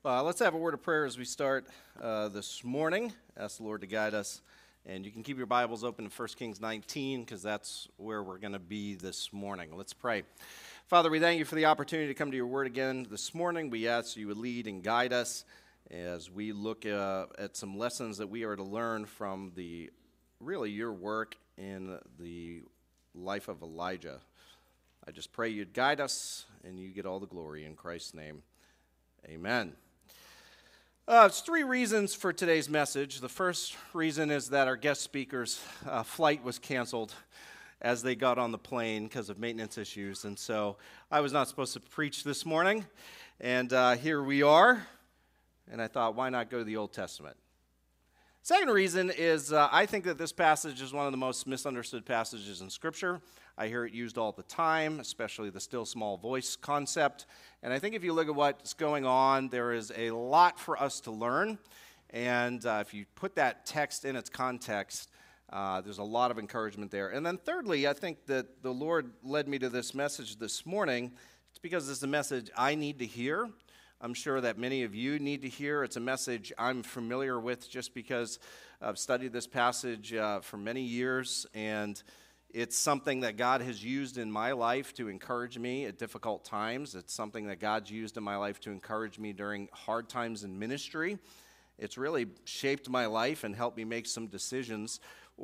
Let's have a word of prayer as we start this morning. Ask the Lord to guide us. And you can keep your Bibles open to 1 Kings 19 because that's where we're going to be this morning. Let's pray. Father, we thank you for the opportunity to come to your word again this morning. We ask you would lead and guide us as we look at some lessons that we are to learn from your work in the life of Elijah. I just pray you'd guide us and you get all the glory in Christ's name. Amen. It's three reasons for today's message. The first reason is that our guest speaker's flight was canceled as they got on the plane because of maintenance issues. And so I was not supposed to preach this morning. And here we are. And I thought, why not go to the Old Testament? Second reason is I think that this passage is one of the most misunderstood passages in Scripture. I hear it used all the time, especially the still small voice concept. And I think if you look at what's going on, there is a lot for us to learn. And if you put that text in its context, there's a lot of encouragement there. And then thirdly, I think that the Lord led me to this message this morning. It's because it's a message I need to hear. I'm sure that many of you need to hear. It's a message I'm familiar with just because I've studied this passage for many years, and it's something that God has used in my life to encourage me at difficult times. It's something that God's used in my life to encourage me during hard times in ministry. It's really shaped my life and helped me make some decisions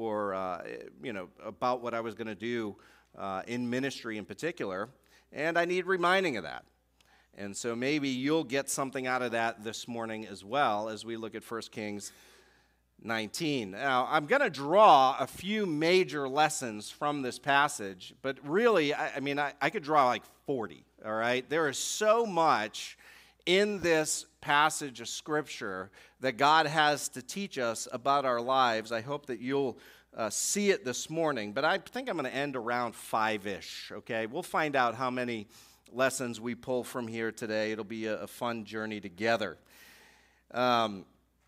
about what I was going to do in ministry in particular, and I need reminding of that. And so maybe you'll get something out of that this morning as well as we look at 1 Kings 19. Now, I'm going to draw a few major lessons from this passage, but really, I could draw like 40, all right? There is so much in this passage of Scripture that God has to teach us about our lives. I hope that you'll see it this morning, but I think I'm going to end around 5-ish, okay? We'll find out how many lessons we pull from here today. It'll be a fun journey together. But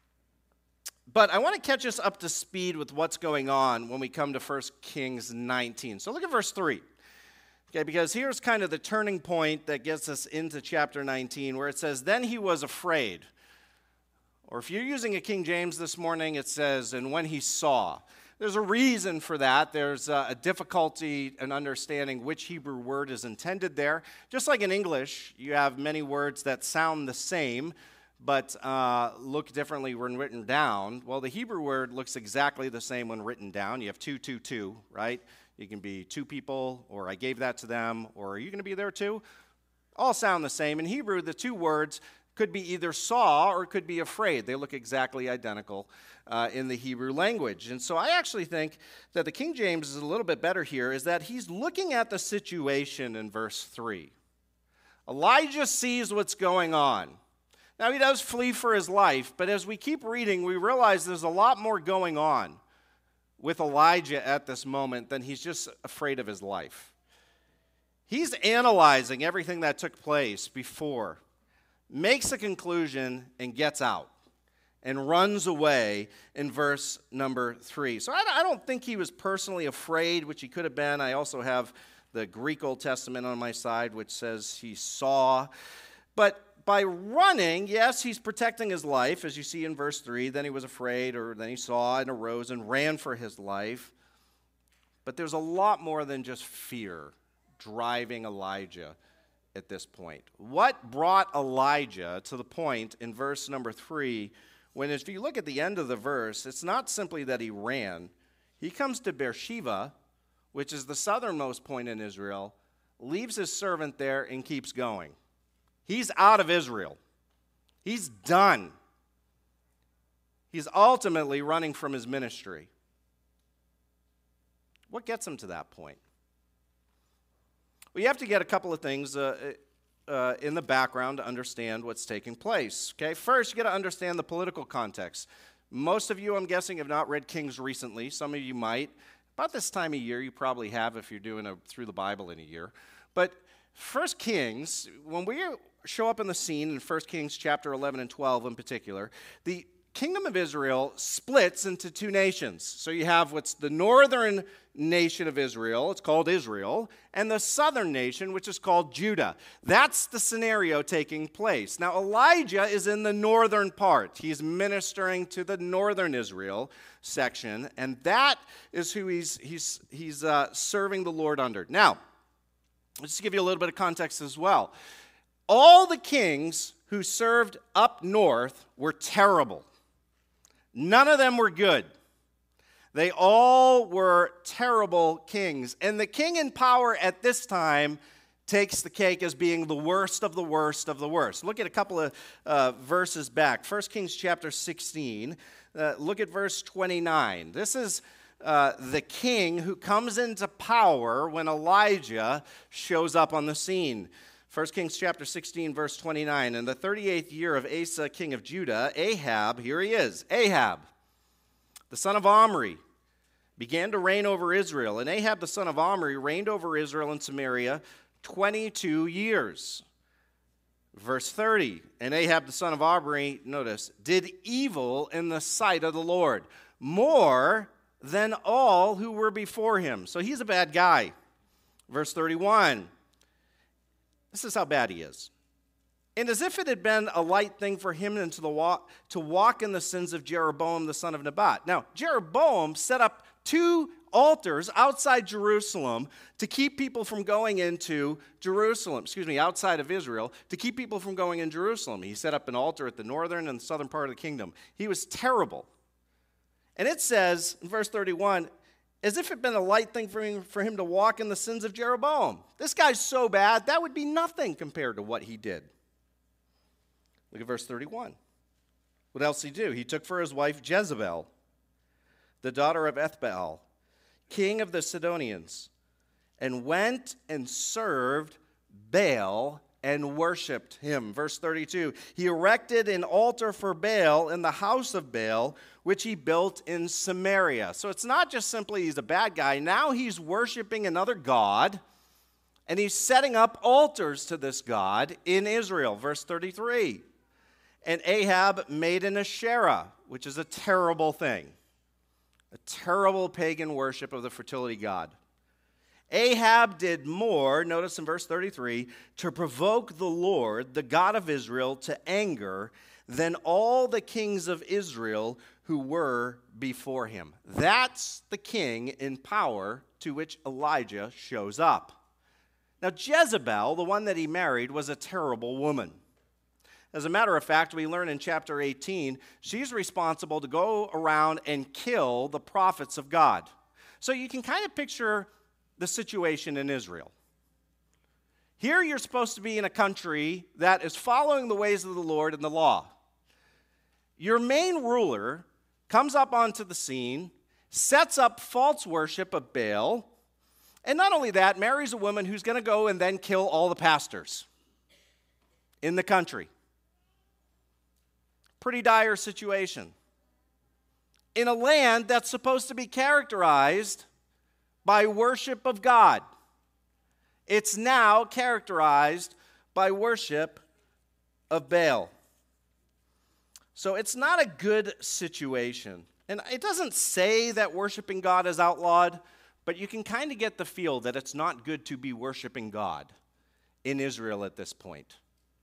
I want to catch us up to speed with what's going on when we come to 1 Kings 19. So look at verse 3. Okay, because here's kind of the turning point that gets us into chapter 19 where it says, "Then he was afraid." Or if you're using a King James this morning, it says, "and when he saw." There's a reason for that. There's a difficulty in understanding which Hebrew word is intended there. Just like in English, you have many words that sound the same, but look differently when written down. Well, the Hebrew word looks exactly the same when written down. You have two, two, two, right? You can be two people, or I gave that to them, or are you going to be there too? All sound the same. In Hebrew, the two words could be either saw or could be afraid. They look exactly identical in the Hebrew language. And so I actually think that the King James is a little bit better here, is that he's looking at the situation in verse 3. Elijah sees what's going on. Now, he does flee for his life, but as we keep reading, we realize there's a lot more going on with Elijah at this moment than he's just afraid of his life. He's analyzing everything that took place before, makes a conclusion, and gets out and runs away in verse number 3. So I don't think he was personally afraid, which he could have been. I also have the Greek Old Testament on my side, which says he saw. But by running, yes, he's protecting his life, as you see in verse 3. Then he was afraid, or then he saw and arose and ran for his life. But there's a lot more than just fear driving Elijah at this point. What brought Elijah to the point in verse number 3 when, if you look at the end of the verse, it's not simply that he ran. He comes to Beersheba, which is the southernmost point in Israel, leaves his servant there and keeps going. He's out of Israel. He's done. He's ultimately running from his ministry. What gets him to that point? Well, you have to get a couple of things in the background to understand what's taking place. Okay, first, you got to understand the political context. Most of you, I'm guessing, have not read Kings recently. Some of you might. About this time of year, you probably have if you're doing through the Bible in a year. But 1 Kings, when we show up in the scene in 1 Kings chapter 11 and 12 in particular, the kingdom of Israel splits into two nations. So you have what's the northern nation of Israel, it's called Israel, and the southern nation, which is called Judah. That's the scenario taking place. Now, Elijah is in the northern part. He's ministering to the northern Israel section, and that is who he's serving the Lord under. Now, let's give you a little bit of context as well. All the kings who served up north were terrible. None of them were good. They all were terrible kings. And the king in power at this time takes the cake as being the worst of the worst of the worst. Look at a couple of verses back. 1 Kings chapter 16. Look at verse 29. This is the king who comes into power when Elijah shows up on the scene. 1 Kings chapter 16, verse 29. In the 38th year of Asa, king of Judah, Ahab, here he is, Ahab, the son of Omri, began to reign over Israel. And Ahab, the son of Omri, reigned over Israel and Samaria 22 years. Verse 30. And Ahab, the son of Omri, notice, did evil in the sight of the Lord, more than all who were before him. So he's a bad guy. Verse 31. This is how bad he is. And as if it had been a light thing for him to walk in the sins of Jeroboam the son of Nebat. Now, Jeroboam set up 2 altars outside Jerusalem to keep people from going into Jerusalem, outside of Israel, to keep people from going in Jerusalem. He set up an altar at the northern and southern part of the kingdom. He was terrible. And it says in verse 31, as if it had been a light thing for him to walk in the sins of Jeroboam. This guy's so bad, that would be nothing compared to what he did. Look at verse 31. What else did he do? He took for his wife Jezebel, the daughter of Ethbaal, king of the Sidonians, and went and served Baal and worshipped him. Verse 32, he erected an altar for Baal in the house of Baal, which he built in Samaria. So it's not just simply he's a bad guy. Now he's worshiping another god, and he's setting up altars to this god in Israel. Verse 33, and Ahab made an Asherah, which is a terrible thing, a terrible pagan worship of the fertility god. Ahab did more, notice in verse 33, to provoke the Lord, the God of Israel, to anger than all the kings of Israel who were before him. That's the king in power to which Elijah shows up. Now, Jezebel, the one that he married, was a terrible woman. As a matter of fact, we learn in chapter 18, she's responsible to go around and kill the prophets of God. So you can kind of picture the situation in Israel. Here you're supposed to be in a country that is following the ways of the Lord and the law. Your main ruler comes up onto the scene, sets up false worship of Baal, and not only that, marries a woman who's going to go and then kill all the pastors in the country. Pretty dire situation. In a land that's supposed to be characterized by worship of God. It's now characterized by worship of Baal. So it's not a good situation. And it doesn't say that worshiping God is outlawed, but you can kind of get the feel that it's not good to be worshiping God in Israel at this point.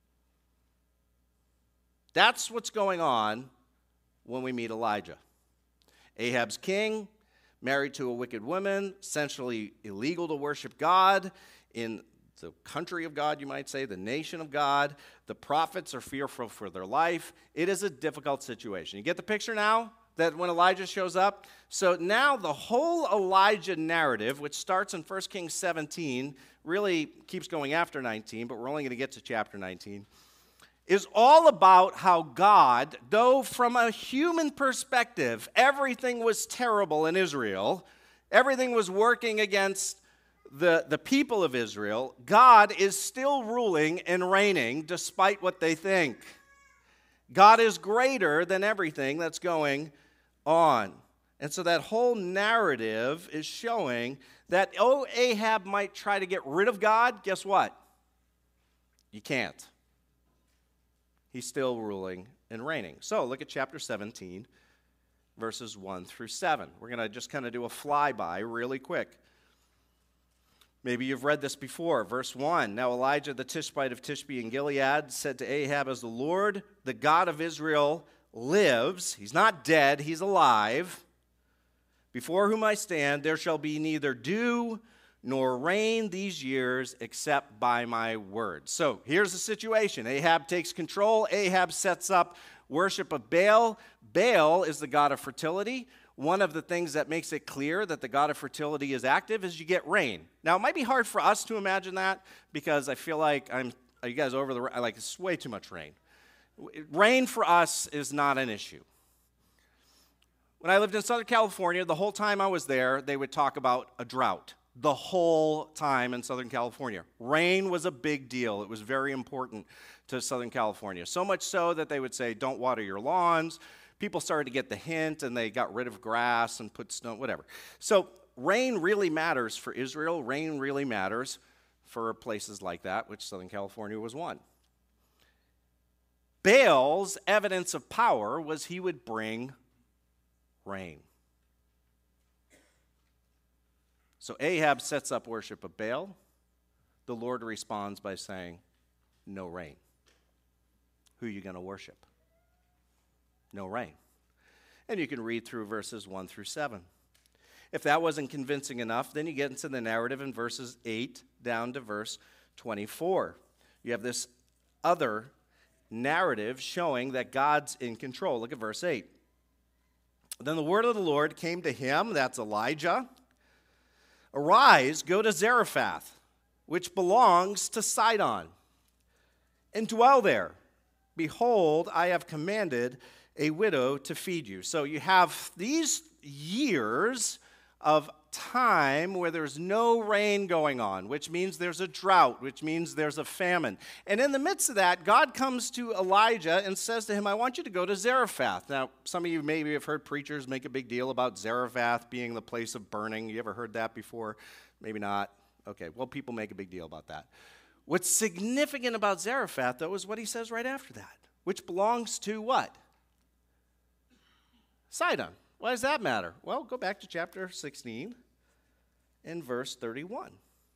That's what's going on when we meet Elijah. Ahab's king, married to a wicked woman, essentially illegal to worship God in the country of God, you might say, the nation of God. The prophets are fearful for their life. It is a difficult situation. You get the picture now that when Elijah shows up? So now the whole Elijah narrative, which starts in 1 Kings 17, really keeps going after 19, but we're only going to get to chapter 19, is all about how God, though from a human perspective, everything was terrible in Israel, everything was working against the people of Israel, God is still ruling and reigning despite what they think. God is greater than everything that's going on. And so that whole narrative is showing that, Ahab might try to get rid of God. Guess what? You can't. He's still ruling and reigning. So look at chapter 17, verses 1 through 7. We're going to just kind of do a flyby really quick. Maybe you've read this before. Verse 1, now Elijah the Tishbite of Tishbe in Gilead said to Ahab, as the Lord, the God of Israel, lives, he's not dead, he's alive, before whom I stand, there shall be neither dew nor rain these years except by my word. So here's the situation. Ahab takes control. Ahab sets up worship of Baal. Baal is the god of fertility. One of the things that makes it clear that the god of fertility is active is you get rain. Now, it might be hard for us to imagine that because I feel like are you guys over the, like it's way too much rain. Rain for us is not an issue. When I lived in Southern California, the whole time I was there, they would talk about a drought. The whole time in Southern California. Rain was a big deal. It was very important to Southern California. So much so that they would say, don't water your lawns. People started to get the hint, and they got rid of grass and put snow, whatever. So rain really matters for Israel. Rain really matters for places like that, which Southern California was one. Baal's evidence of power was he would bring rain. So Ahab sets up worship of Baal. The Lord responds by saying, no rain. Who are you going to worship? No rain. And you can read through verses 1 through 7. If that wasn't convincing enough, then you get into the narrative in verses 8 down to verse 24. You have this other narrative showing that God's in control. Look at verse 8. Then the word of the Lord came to him, that's Elijah. Arise, go to Zarephath, which belongs to Sidon, and dwell there. Behold, I have commanded a widow to feed you. So you have these years of time where there's no rain going on, which means there's a drought, which means there's a famine. And in the midst of that, God comes to Elijah and says to him, I want you to go to Zarephath. Now, some of you maybe have heard preachers make a big deal about Zarephath being the place of burning. You ever heard that before? Maybe not. Okay, well, people make a big deal about that. What's significant about Zarephath, though, is what he says right after that, which belongs to what? Sidon. Why does that matter? Well, go back to chapter 16 and verse 31.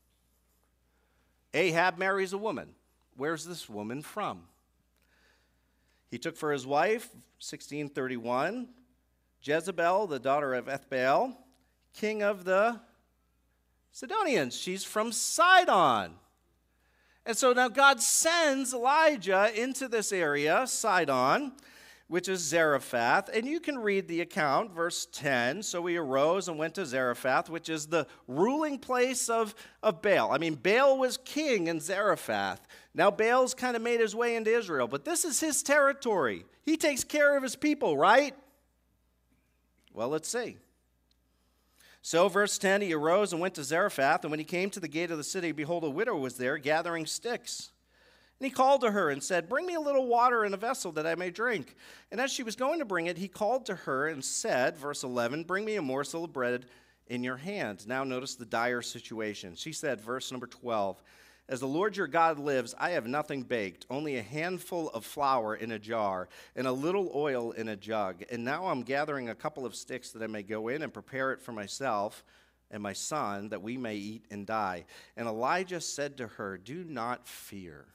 Ahab marries a woman. Where's this woman from? He took for his wife, 1631, Jezebel, the daughter of Ethbaal, king of the Sidonians. She's from Sidon. And so now God sends Elijah into this area, Sidon, which is Zarephath. And you can read the account, verse 10. So he arose and went to Zarephath, which is the ruling place of Baal. I mean, Baal was king in Zarephath. Now Baal's kind of made his way into Israel, but this is his territory. He takes care of his people, right? Well, let's see. So, verse 10, he arose and went to Zarephath, and when he came to the gate of the city, behold, a widow was there gathering sticks. And he called to her and said, bring me a little water in a vessel that I may drink. And as she was going to bring it, he called to her and said, verse 11, bring me a morsel of bread in your hand. Now notice the dire situation. She said, verse number 12, as the Lord your God lives, I have nothing baked, only a handful of flour in a jar and a little oil in a jug. And now I'm gathering a couple of sticks that I may go in and prepare it for myself and my son, that we may eat and die. And Elijah said to her, do not fear.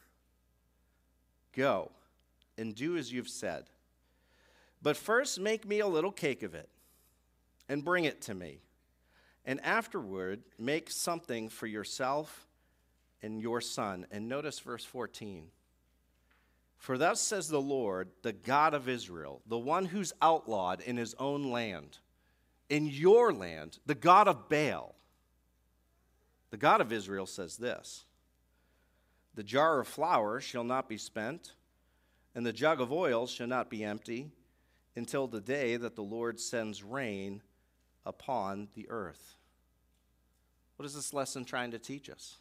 Go and do as you've said. But first make me a little cake of it and bring it to me. And afterward make something for yourself and your son. And notice verse 14. For thus says the Lord, the God of Israel, the one who's outlawed in his own land, in your land, the God of Baal. The God of Israel says this, the jar of flour shall not be spent, and the jug of oil shall not be empty, until the day that the Lord sends rain upon the earth. What is this lesson trying to teach us?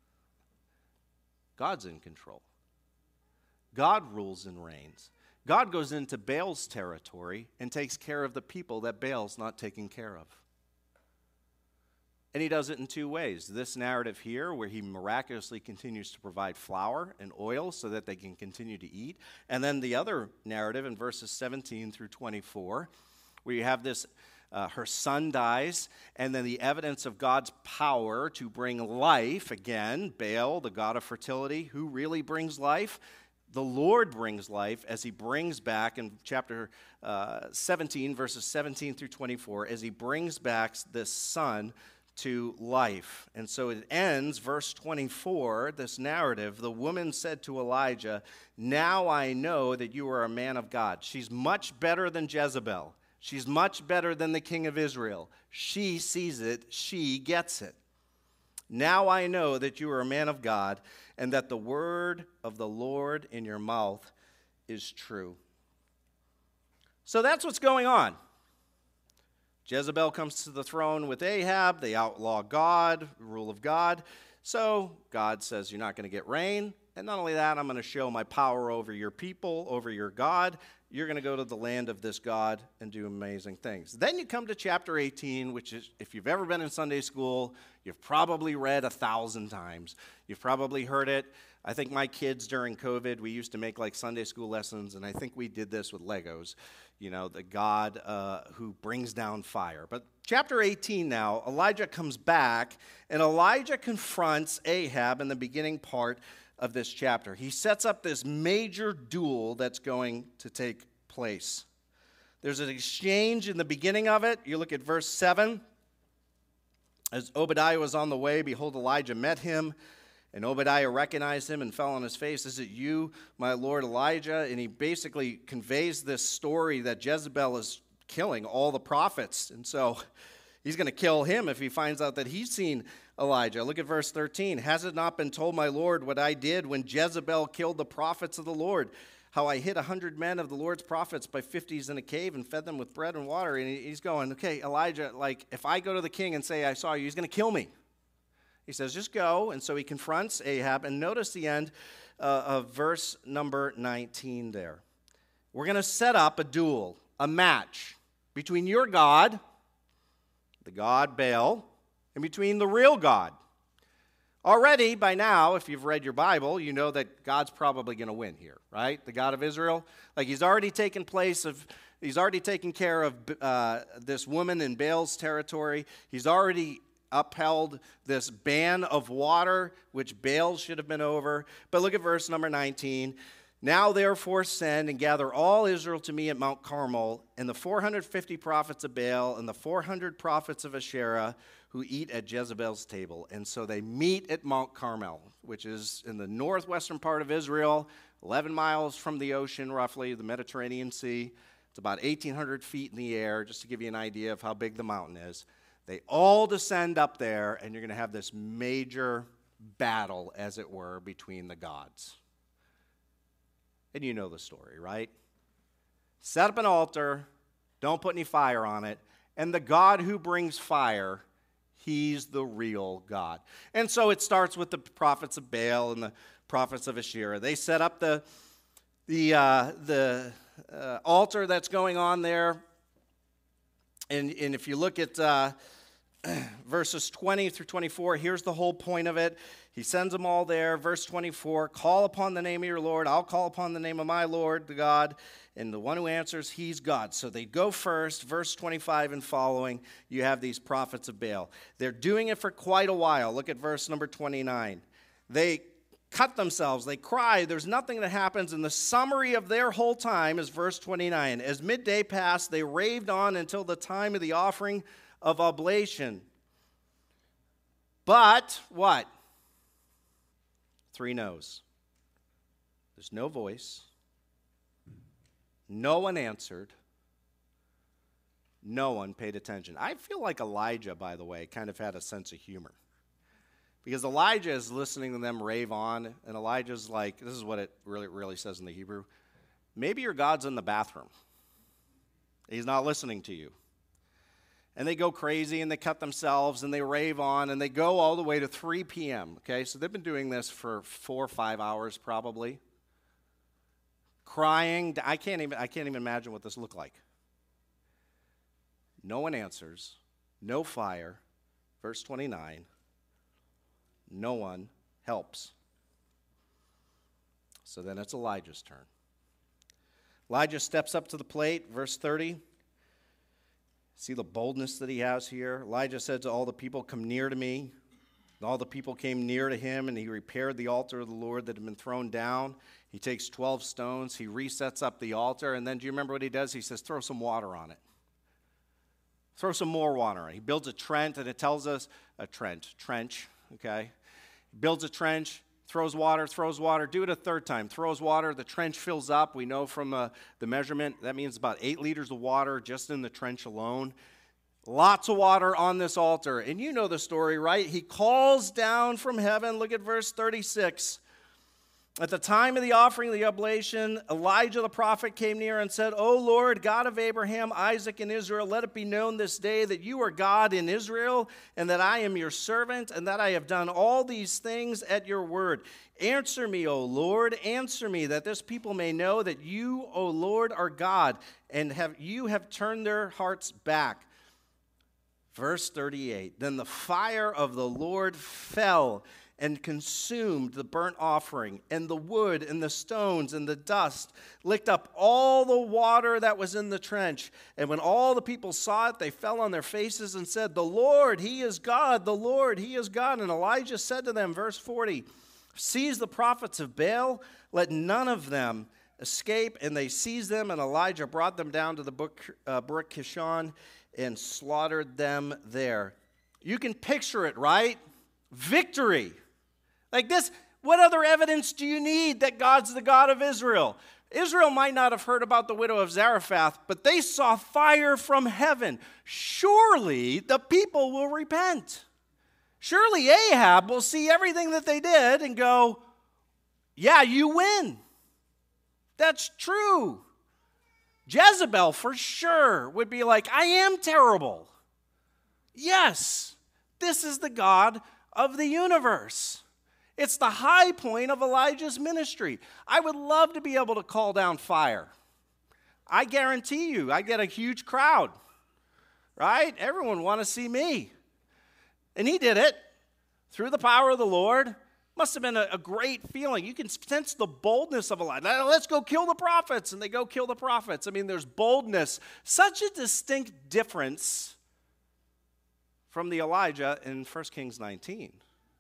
God's in control. God rules and reigns. God goes into Baal's territory and takes care of the people that Baal's not taking care of. And he does it in two ways. This narrative here, where he miraculously continues to provide flour and oil so that they can continue to eat. And then the other narrative in verses 17 through 24, where you have this, her son dies, and then the evidence of God's power to bring life. Again, Baal, the god of fertility, who really brings life? The Lord brings life as he brings back in chapter 17, verses 17 through 24, as he brings back this son to life. And so it ends, verse 24, this narrative. The woman said to Elijah, "Now I know that you are a man of God." She's much better than Jezebel. She's much better than the king of Israel. She sees it. She gets it. "Now I know that you are a man of God, and that the word of the Lord in your mouth is true." So that's what's going on. Jezebel comes to the throne with Ahab. They outlaw God, rule of God. So God says, you're not going to get rain. And not only that, I'm going to show my power over your people, over your God. You're going to go to the land of this God and do amazing things. Then you come to chapter 18, which is, if you've ever been in Sunday school, you've probably read 1,000 times. You've probably heard it. I think my kids during COVID, we used to make like Sunday school lessons, and I think we did this with Legos. You know, the God who brings down fire. But chapter 18 now, Elijah comes back, and Elijah confronts Ahab in the beginning part of this chapter. He sets up this major duel that's going to take place. There's an exchange in the beginning of it. You look at verse 7. As Obadiah was on the way, behold, Elijah met him. And Obadiah recognized him and fell on his face. "Is it you, my lord Elijah?" And he basically conveys this story that Jezebel is killing all the prophets. And so he's going to kill him if he finds out that he's seen Elijah. Look at verse 13. "Has it not been told, my lord, what I did when Jezebel killed the prophets of the Lord? How I hid 100 men of the Lord's prophets by 50s in a cave and fed them with bread and water." And he's going, okay, Elijah, like if I go to the king and say I saw you, he's going to kill me. He says, just go. And so he confronts Ahab. And notice the end of verse number 19 there. We're going to set up a duel, a match between your God, the god Baal, and between the real God. Already, by now, if you've read your Bible, you know that God's probably going to win here, right? The God of Israel. Like he's already taken care of this woman in Baal's territory. He's already upheld this ban of water, which Baal should have been over. But look at verse number 19. "Now therefore send and gather all Israel to me at Mount Carmel, and the 450 prophets of Baal and the 400 prophets of Asherah who eat at Jezebel's table." And so they meet at Mount Carmel, which is in the northwestern part of Israel, 11 miles from the ocean, roughly, the Mediterranean Sea. It's about 1,800 feet in the air, just to give you an idea of how big the mountain is. They all descend up there, and you're going to have this major battle, as it were, between the gods. And you know the story, right? Set up an altar, don't put any fire on it, and the God who brings fire, he's the real God. And so it starts with the prophets of Baal and the prophets of Asherah. They set up the altar that's going on there. And if you look at verses 20 through 24, here's the whole point of it. He sends them all there. Verse 24, "Call upon the name of your Lord. I'll call upon the name of my Lord, the God. And the one who answers, he's God." So they go first. Verse 25 and following, you have these prophets of Baal. They're doing it for quite a while. Look at verse number 29. They cut themselves. They cry. There's nothing that happens. And the summary of their whole time is verse 29. "As midday passed, they raved on until the time of the offering of oblation." But what? 3 no's. There's no voice. No one answered. No one paid attention. I feel like Elijah, by the way, kind of had a sense of humor. Because Elijah is listening to them rave on, and Elijah's like, this is what it really says in the Hebrew, maybe your God's in the bathroom. He's not listening to you. And they go crazy, and they cut themselves, and they rave on, and they go all the way to 3 p.m., okay? So they've been doing this for 4 or 5 hours probably. Crying. I can't even imagine what this looked like. No one answers. No fire. verse 29, no one helps. So then it's Elijah's turn. Elijah steps up to the plate, verse 30. See the boldness that he has here? Elijah said to all the people, "Come near to me." And all the people came near to him, and he repaired the altar of the Lord that had been thrown down. He takes 12 stones, he resets up the altar, and then do you remember what he does? He says, throw some water on it. Throw some more water on it. He builds a trench, and it tells us, trench, okay? He builds a trench, throws water, do it a third time, throws water, the trench fills up. We know from the measurement, that means about 8 liters of water just in the trench alone. Lots of water on this altar. And you know the story, right? He calls down from heaven. Look at verse 36. At the time of the offering of the oblation, Elijah the prophet came near and said, "O Lord, God of Abraham, Isaac, and Israel, let it be known this day that you are God in Israel, and that I am your servant, and that I have done all these things at your word. Answer me, O Lord, answer me, that this people may know that you, O Lord, are God, and you have turned their hearts back." Verse 38, then the fire of the Lord fell and consumed the burnt offering, and the wood, and the stones, and the dust, licked up all the water that was in the trench. And when all the people saw it, they fell on their faces and said, "The Lord, he is God, the Lord, he is God." And Elijah said to them, verse 40, "Seize the prophets of Baal, let none of them escape." And they seized them, and Elijah brought them down to the brook Kishon, and slaughtered them there. You can picture it, right? Victory. Like this, what other evidence do you need that God's the God of Israel? Israel might not have heard about the widow of Zarephath, but they saw fire from heaven. Surely the people will repent. Surely Ahab will see everything that they did and go, "Yeah, you win." That's true. Jezebel, for sure, would be like, "I am terrible." Yes, this is the God of the universe. It's the high point of Elijah's ministry. I would love to be able to call down fire. I guarantee you, I get a huge crowd, right? Everyone want to see me. And he did it through the power of the Lord. Must have been a great feeling. You can sense the boldness of Elijah. Let's go kill the prophets. And they go kill the prophets. I mean, there's boldness. Such a distinct difference from the Elijah in 1 Kings 19.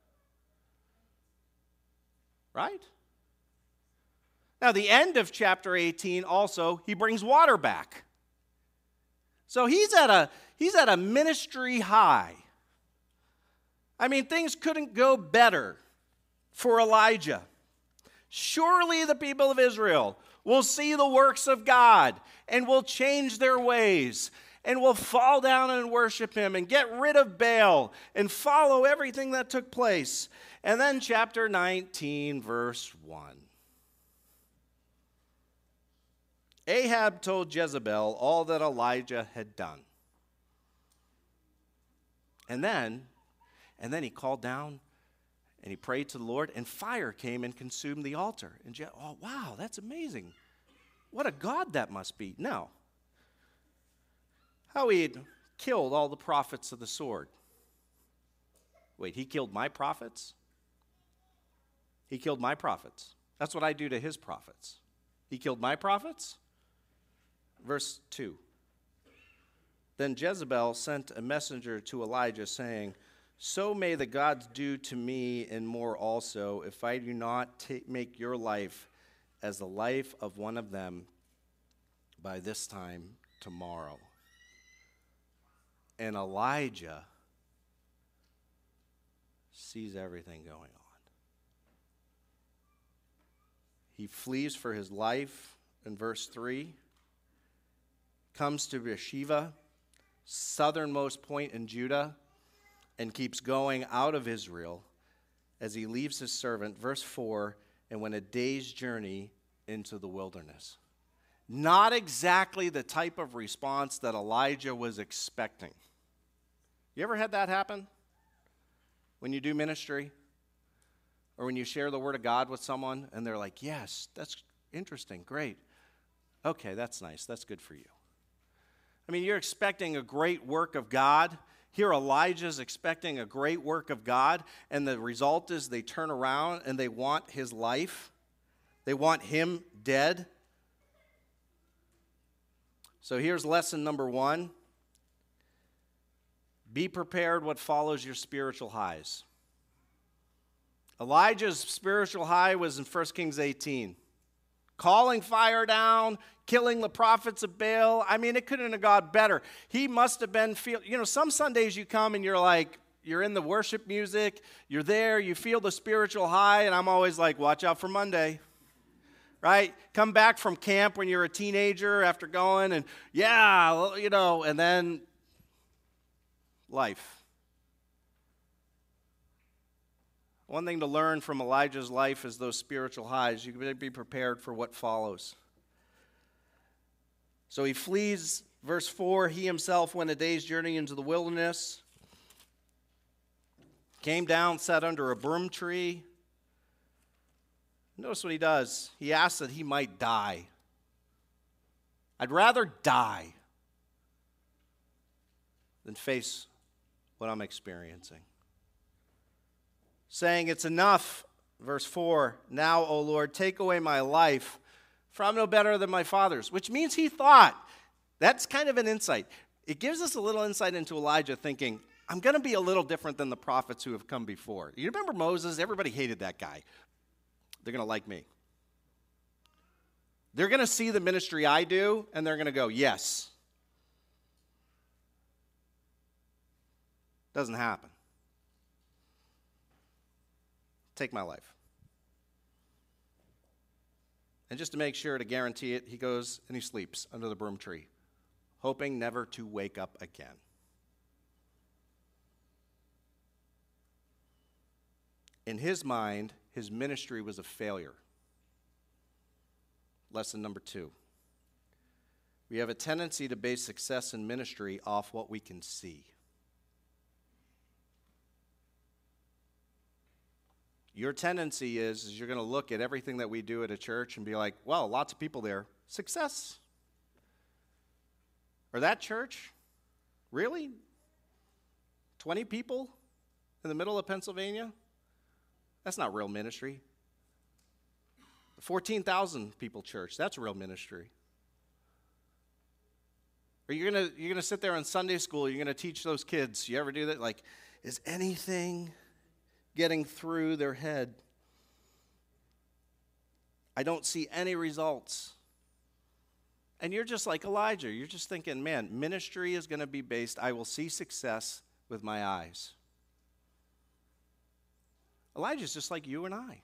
Right? Now, the end of chapter 18 also, he brings water back. So he's at a ministry high. I mean, things couldn't go better for Elijah. Surely the people of Israel will see the works of God and will change their ways and will fall down and worship him and get rid of Baal and follow everything that took place. And then chapter 19, verse 1. Ahab told Jezebel all that Elijah had done. And then he called down and he prayed to the Lord, and fire came and consumed the altar. And oh, wow, that's amazing. What a God that must be. No. How he had killed all the prophets of the sword. Wait, he killed my prophets? He killed my prophets. That's what I do to his prophets. He killed my prophets? Verse 2. Then Jezebel sent a messenger to Elijah, saying, "So may the gods do to me and more also, if I do not make your life as the life of one of them by this time tomorrow." And Elijah sees everything going on. He flees for his life in verse 3, comes to Beersheba, southernmost point in Judah, and keeps going out of Israel as he leaves his servant, verse 4, and went a day's journey into the wilderness. Not exactly the type of response that Elijah was expecting. You ever had that happen? When you do ministry? Or when you share the word of God with someone and they're like, "Yes, that's interesting, great. Okay, that's nice, that's good for you." I mean, you're expecting a great work of God Here Elijah's expecting a great work of God, and the result is they turn around and they want his life. They want him dead. So here's lesson number 1. Be prepared what follows your spiritual highs. Elijah's spiritual high was in 1 Kings 18. Calling fire down, killing the prophets of Baal. I mean, it couldn't have got better. He must have been some Sundays you come and you're in the worship music, you're there, you feel the spiritual high, and I'm always like, watch out for Monday. Right? Come back from camp when you're a teenager after going and, and then life. One thing to learn from Elijah's life is those spiritual highs. You better be prepared for what follows. So he flees, verse 4, he himself went a day's journey into the wilderness, came down, sat under a broom tree. Notice what he does. He asks that he might die. I'd rather die than face what I'm experiencing. Saying, it's enough, verse 4, now, O Lord, take away my life, for I'm no better than my fathers. Which means he thought. That's kind of an insight. It gives us a little insight into Elijah thinking, I'm going to be a little different than the prophets who have come before. You remember Moses? Everybody hated that guy. They're going to like me. They're going to see the ministry I do, and they're going to go, yes. Doesn't happen. Take my life. And just to make sure, to guarantee it, he goes and he sleeps under the broom tree, hoping never to wake up again. In his mind, his ministry was a failure. Lesson number 2. We have a tendency to base success in ministry off what we can see. Your tendency is you're going to look at everything that we do at a church and be like, well, lots of people there. Success. Or that church? Really? 20 people in the middle of Pennsylvania? That's not real ministry. The 14,000 people church, that's real ministry. Or you're gonna sit there on Sunday school, you're going to teach those kids. You ever do that? Like, is anything getting through their head? I don't see any results. And you're just like Elijah. You're just thinking, man, ministry is going to be based, I will see success with my eyes. Elijah's just like you and I.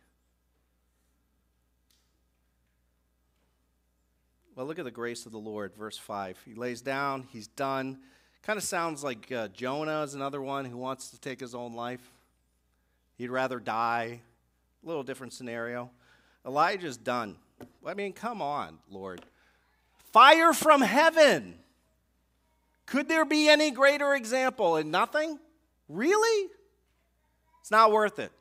Well, look at the grace of the Lord, verse 5. He lays down, he's done. Kind of sounds like Jonah is another one who wants to take his own life. He'd rather die. A little different scenario. Elijah's done. I mean, come on, Lord. Fire from heaven. Could there be any greater example? And nothing? Really? It's not worth it.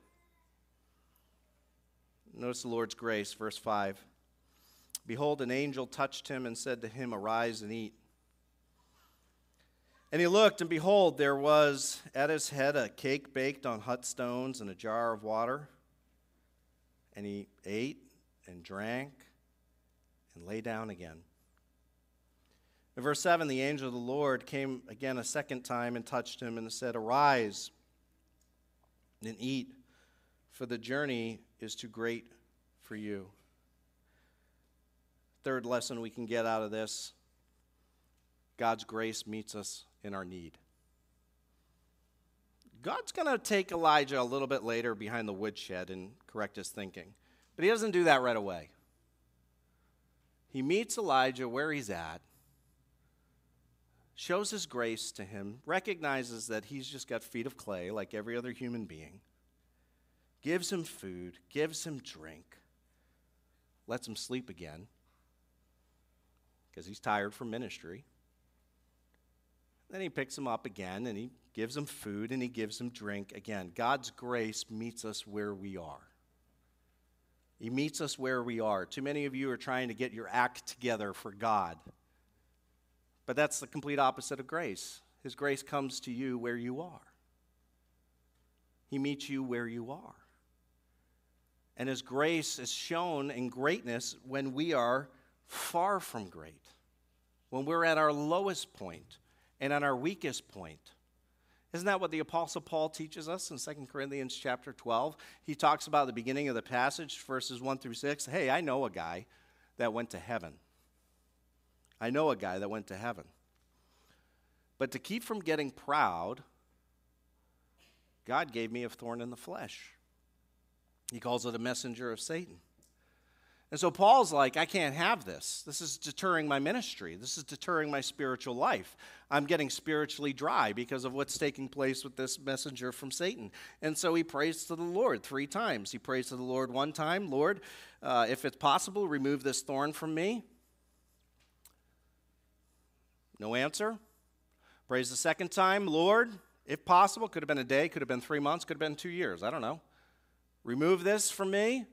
Notice the Lord's grace, verse 5. Behold, an angel touched him and said to him, arise and eat. And he looked, and behold, there was at his head a cake baked on hot stones and a jar of water. And he ate and drank and lay down again. In verse 7, the angel of the Lord came again a second time and touched him and said, arise and eat, for the journey is too great for you. Third lesson we can get out of this, God's grace meets us in our need. God's going to take Elijah a little bit later behind the woodshed and correct his thinking. But he doesn't do that right away. He meets Elijah where he's at, shows his grace to him, recognizes that he's just got feet of clay like every other human being, gives him food, gives him drink, lets him sleep again because he's tired from ministry. Then he picks him up again and he gives him food and he gives him drink again. God's grace meets us where we are. He meets us where we are. Too many of you are trying to get your act together for God. But that's the complete opposite of grace. His grace comes to you where you are. He meets you where you are. And His grace is shown in greatness when we are far from great, when we're at our lowest point and at our weakest point. Isn't that what the Apostle Paul teaches us in 2 Corinthians chapter 12? He talks about the beginning of the passage, verses 1 through 6. Hey, I know a guy that went to heaven. I know a guy that went to heaven. But to keep from getting proud, God gave me a thorn in the flesh. He calls it a messenger of Satan. And so Paul's like, I can't have this. This is deterring my ministry. This is deterring my spiritual life. I'm getting spiritually dry because of what's taking place with this messenger from Satan. And so he prays to the Lord 3 times. He prays to the Lord one time, Lord, if it's possible, remove this thorn from me. No answer. Prays the second time, Lord, if possible, could have been a day, could have been 3 months, could have been 2 years, I don't know. Remove this from me.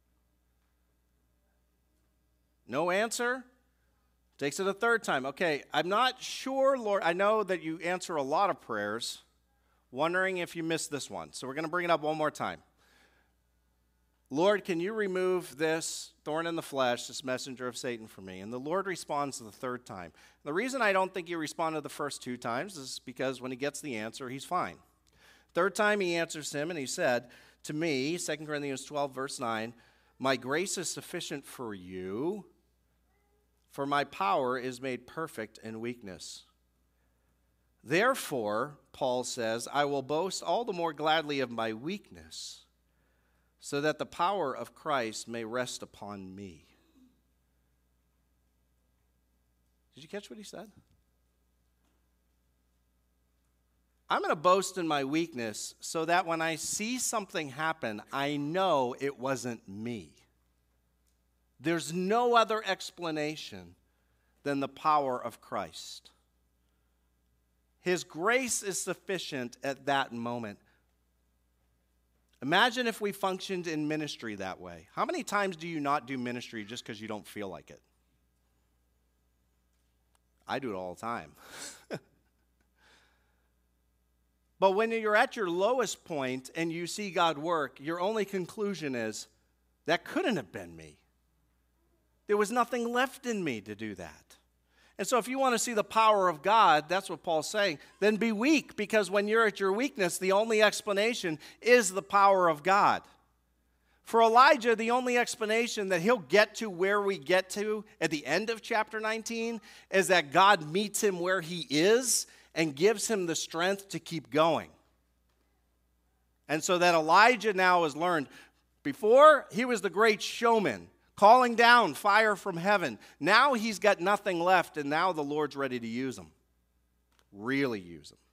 No answer. Takes it a third time. Okay, I'm not sure, Lord. I know that you answer a lot of prayers. Wondering if you missed this one. So we're going to bring it up one more time. Lord, can you remove this thorn in the flesh, this messenger of Satan from me? And the Lord responds the third time. The reason I don't think he responded the first 2 times is because when he gets the answer, he's fine. Third time he answers him and he said to me, 2 Corinthians 12, verse 9, my grace is sufficient for you, for my power is made perfect in weakness. Therefore, Paul says, I will boast all the more gladly of my weakness, so that the power of Christ may rest upon me. Did you catch what he said? I'm going to boast in my weakness so that when I see something happen, I know it wasn't me. There's no other explanation than the power of Christ. His grace is sufficient at that moment. Imagine if we functioned in ministry that way. How many times do you not do ministry just because you don't feel like it? I do it all the time. But when you're at your lowest point and you see God work, your only conclusion is, that couldn't have been me. There was nothing left in me to do that. And so if you want to see the power of God, that's what Paul's saying, then be weak, because when you're at your weakness, the only explanation is the power of God. For Elijah, the only explanation that he'll get to where we get to at the end of chapter 19 is that God meets him where he is and gives him the strength to keep going. And so that Elijah now has learned, before he was the great showman, calling down fire from heaven. Now he's got nothing left, and now the Lord's ready to use him. Really use him.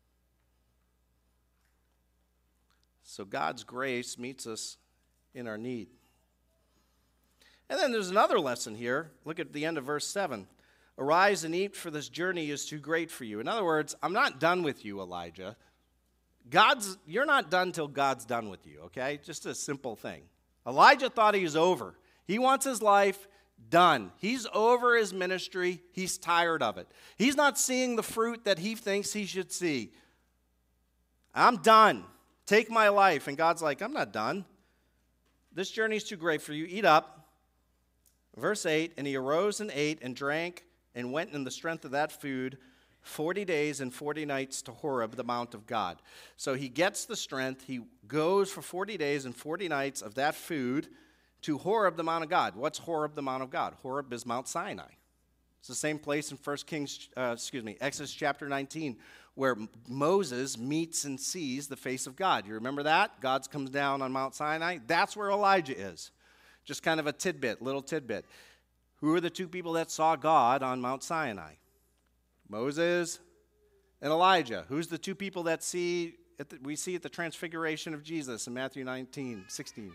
So God's grace meets us in our need. And then there's another lesson here. Look at the end of verse 7. Arise and eat, for this journey is too great for you. In other words, I'm not done with you, Elijah. You're not done till God's done with you, okay? Just a simple thing. Elijah thought he was over. He wants his life done. He's over his ministry. He's tired of it. He's not seeing the fruit that he thinks he should see. I'm done. Take my life. And God's like, I'm not done. This journey's too great for you. Eat up. Verse 8, and he arose and ate and drank and went in the strength of that food 40 days and 40 nights to Horeb, the mount of God. So he gets the strength. He goes for 40 days and 40 nights of that food to Horeb, the Mount of God. What's Horeb, the Mount of God? Horeb is Mount Sinai. It's the same place in Exodus chapter 19, where Moses meets and sees the face of God. You remember that? God comes down on Mount Sinai. That's where Elijah is. Just kind of a little tidbit. Who are the 2 people that saw God on Mount Sinai? Moses and Elijah. Who's the 2 people that we see at the transfiguration of Jesus in Matthew 19:16?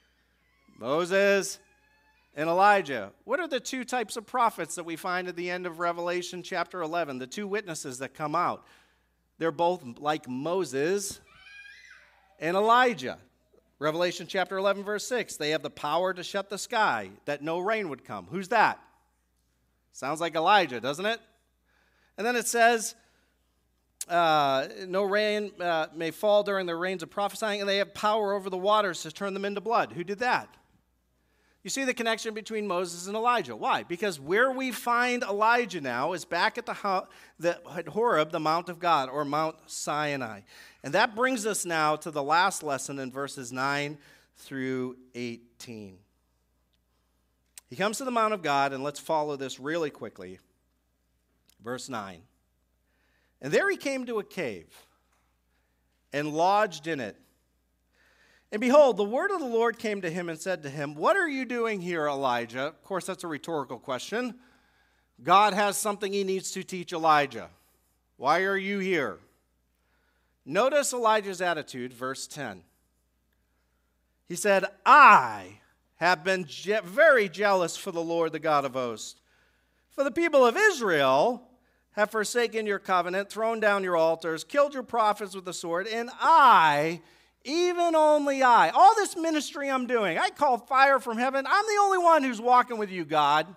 Moses and Elijah. What are the 2 types of prophets that we find at the end of Revelation chapter 11? The 2 witnesses that come out. They're both like Moses and Elijah. Revelation chapter 11, verse 6. They have the power to shut the sky, that no rain would come. Who's that? Sounds like Elijah, doesn't it? And then it says no rain may fall during the rains of prophesying, and they have power over the waters to turn them into blood. Who did that? You see the connection between Moses and Elijah. Why? Because where we find Elijah now is back at at Horeb, the Mount of God, or Mount Sinai. And that brings us now to the last lesson in verses 9 through 18. He comes to the Mount of God, and let's follow this really quickly. Verse 9. And there he came to a cave and lodged in it. And behold, the word of the Lord came to him and said to him, "What are you doing here, Elijah?" Of course, that's a rhetorical question. God has something he needs to teach Elijah. Why are you here? Notice Elijah's attitude, verse 10. He said, "I have been very jealous for the Lord, the God of hosts. For the people of Israel have forsaken your covenant, thrown down your altars, killed your prophets with the sword, and I, even only I, all this ministry I'm doing, I call fire from heaven. I'm the only one who's walking with you, God.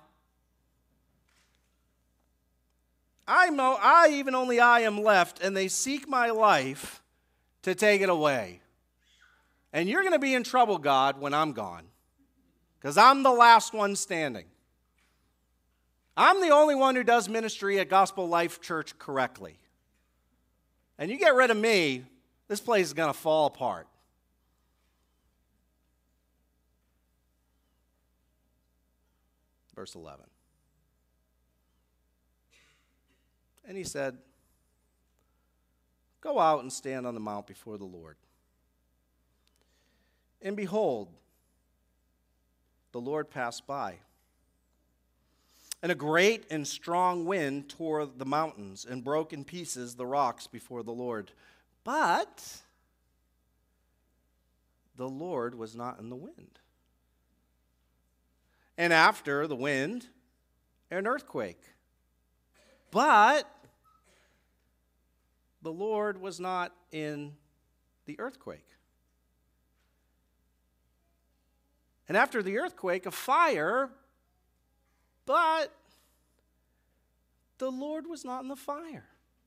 Even only I am left, and they seek my life to take it away. And you're going to be in trouble, God, when I'm gone, because I'm the last one standing. I'm the only one who does ministry at Gospel Life Church correctly. And you get rid of me, this place is going to fall apart." Verse 11. And he said, "Go out and stand on the mount before the Lord." And behold, the Lord passed by. And a great and strong wind tore the mountains and broke in pieces the rocks before the Lord. But the Lord was not in the wind. And after the wind, an earthquake. But the Lord was not in the earthquake. And after the earthquake, a fire. But the Lord was not in the fire.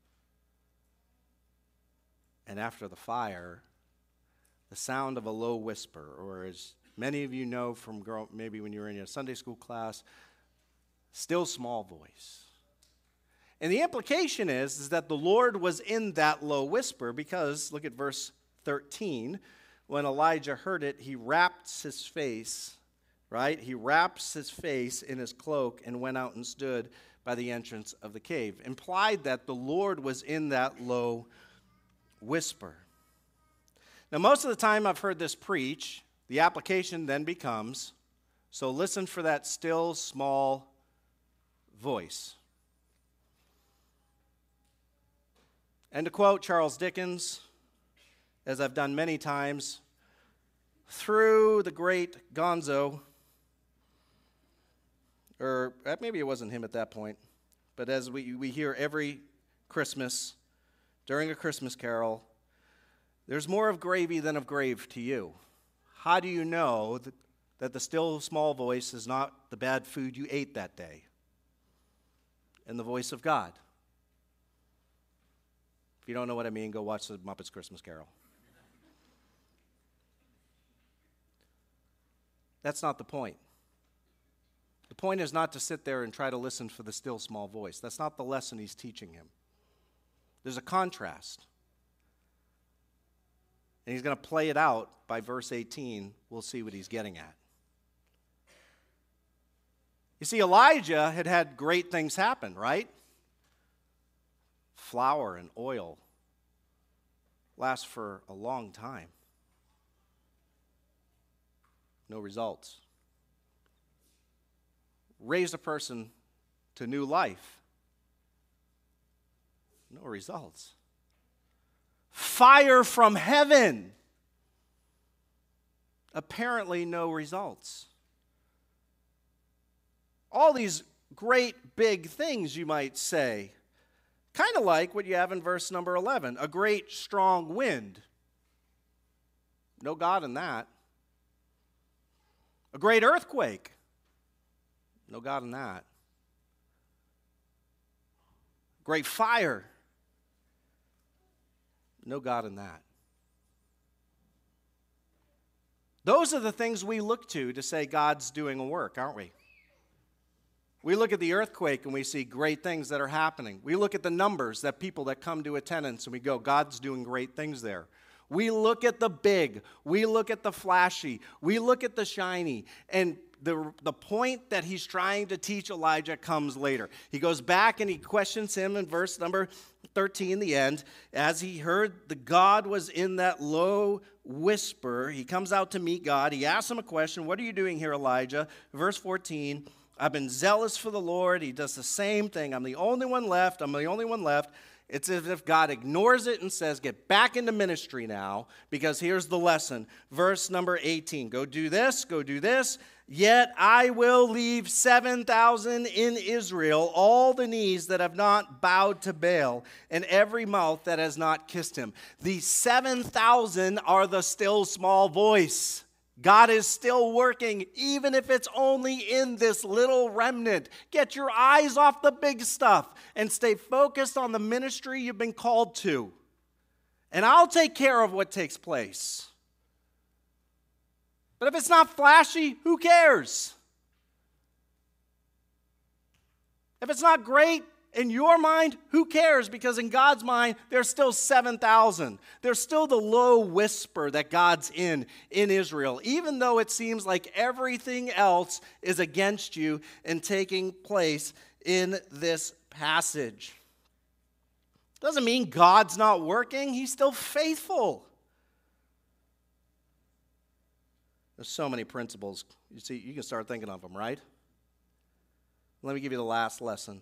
And after the fire, the sound of a low whisper, or as many of you know from maybe when you were in your Sunday school class, still small voice. And the implication is that the Lord was in that low whisper because, look at verse 13, when Elijah heard it, he wrapped his face, right? He wraps his face in his cloak and went out and stood by the entrance of the cave. Implied that the Lord was in that low whisper. Now, most of the time I've heard this preach, the application then becomes, so listen for that still small voice. And to quote Charles Dickens, as I've done many times, through the great Gonzo, or maybe it wasn't him at that point, but as we hear every Christmas, during a Christmas carol, there's more of gravy than of grave to you. How do you know that the still small voice is not the bad food you ate that day? And the voice of God. If you don't know what I mean, go watch the Muppets Christmas Carol. That's not the point. The point is not to sit there and try to listen for the still small voice. That's not the lesson he's teaching him. There's a contrast. And he's going to play it out by verse 18. We'll see what he's getting at. You see, Elijah had had great things happen, right? Flour and oil last for a long time. No results. Raised a person to new life. No results. Fire from heaven. Apparently no results. All these great big things, you might say. Kind of like what you have in verse number 11. A great strong wind. No God in that. A great earthquake. No God in that. Great fire. No God in that. Those are the things we look to say God's doing a work, aren't we? We look at the earthquake and we see great things that are happening. We look at the numbers that people that come to attendance and we go, God's doing great things there. We look at the big. We look at the flashy. We look at the shiny. And the point that he's trying to teach Elijah comes later. He goes back and he questions him in verse number 13, the end. As he heard the God was in that low whisper, he comes out to meet God. He asks him a question. What are you doing here, Elijah? Verse 14, I've been zealous for the Lord. He does the same thing. I'm the only one left. It's as if God ignores it and says, get back into ministry now, because here's the lesson. Verse number 18, go do this, go do this. Yet I will leave 7,000 in Israel, all the knees that have not bowed to Baal, and every mouth that has not kissed him. The 7,000 are the still small voice. God is still working, even if it's only in this little remnant. Get your eyes off the big stuff and stay focused on the ministry you've been called to. And I'll take care of what takes place. But if it's not flashy, who cares? If it's not great in your mind, who cares? Because in God's mind, there's still 7,000. There's still the low whisper that God's in Israel, even though it seems like everything else is against you and taking place in this passage. Doesn't mean God's not working. He's still faithful. There's so many principles. You see, you can start thinking of them, right? Let me give you the last lesson.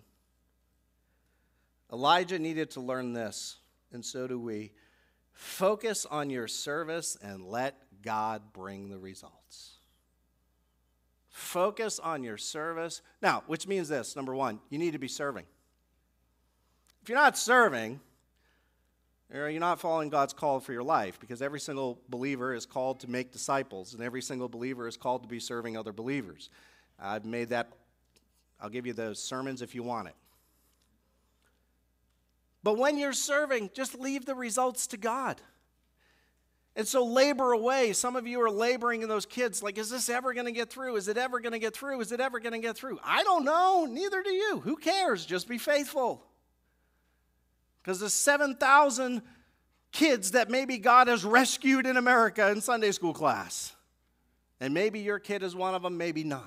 Elijah needed to learn this, and so do we. Focus on your service and let God bring the results. Focus on your service. Now, which means this, number one, you need to be serving. If you're not serving, you're not following God's call for your life, because every single believer is called to make disciples, and every single believer is called to be serving other believers. I've made that, I'll give you those sermons if you want it. But when you're serving, just leave the results to God. And so labor away. Some of you are laboring in those kids, like, is this ever going to get through? Is it ever going to get through? Is it ever going to get through? I don't know. Neither do you. Who cares? Just be faithful. Because the 7,000 kids that maybe God has rescued in America in Sunday school class. And maybe your kid is one of them, maybe not.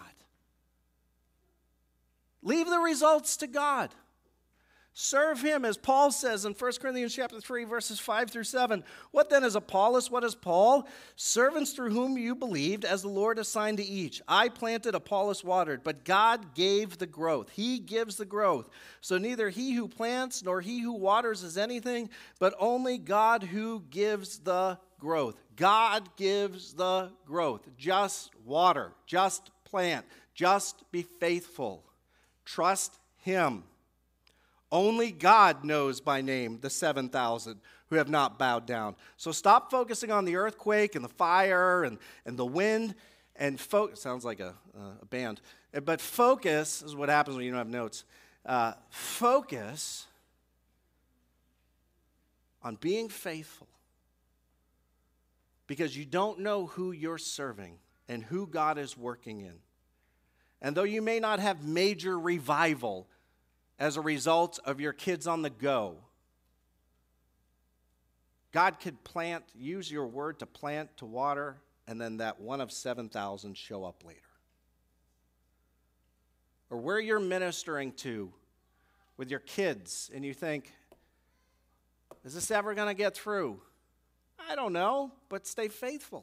Leave the results to God. Serve him, as Paul says in 1 Corinthians chapter 3, verses 5 through 7. What then is Apollos? What is Paul? Servants through whom you believed, as the Lord assigned to each. I planted, Apollos watered, but God gave the growth. He gives the growth. So neither he who plants nor he who waters is anything, but only God who gives the growth. God gives the growth. Just water, just plant, just be faithful. Trust him. Only God knows by name the 7,000 who have not bowed down. So stop focusing on the earthquake and the fire and the wind. And sounds like a band. But focus is what happens when you don't have notes. Focus on being faithful. Because you don't know who you're serving and who God is working in. And though you may not have major revival as a result of your kids on the go, God could use your word to plant, to water, and then that one of 7,000 show up later. Or where you're ministering to with your kids, and you think, is this ever going to get through? I don't know, but stay faithful.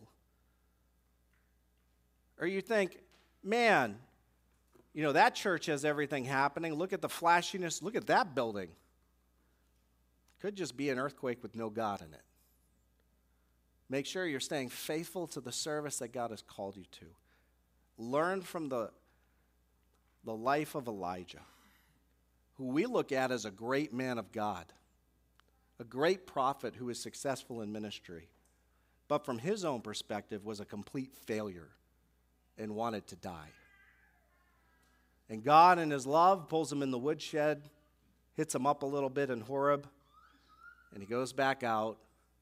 Or you think, man, that church has everything happening. Look at the flashiness. Look at that building. Could just be an earthquake with no God in it. Make sure you're staying faithful to the service that God has called you to. Learn from the life of Elijah, who we look at as a great man of God, a great prophet who was successful in ministry, but from his own perspective was a complete failure and wanted to die. And God, in his love, pulls him in the woodshed, hits him up a little bit in Horeb, and he goes back out,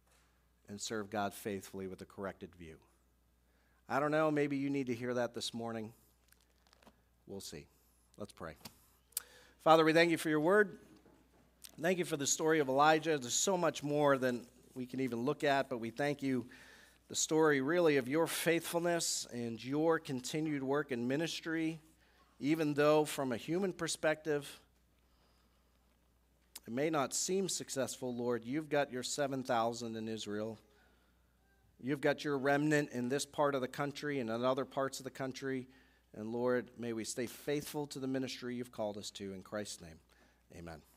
and serve God faithfully with a corrected view. I don't know, maybe you need to hear that this morning. We'll see. Let's pray. Father, we thank you for your word. Thank you for the story of Elijah. There's so much more than we can even look at, but we thank you, the story really of your faithfulness and your continued work in ministry, even though from a human perspective, it may not seem successful, Lord. You've got your 7,000 in Israel. You've got your remnant in this part of the country and in other parts of the country. And Lord, may we stay faithful to the ministry you've called us to. In Christ's name, amen.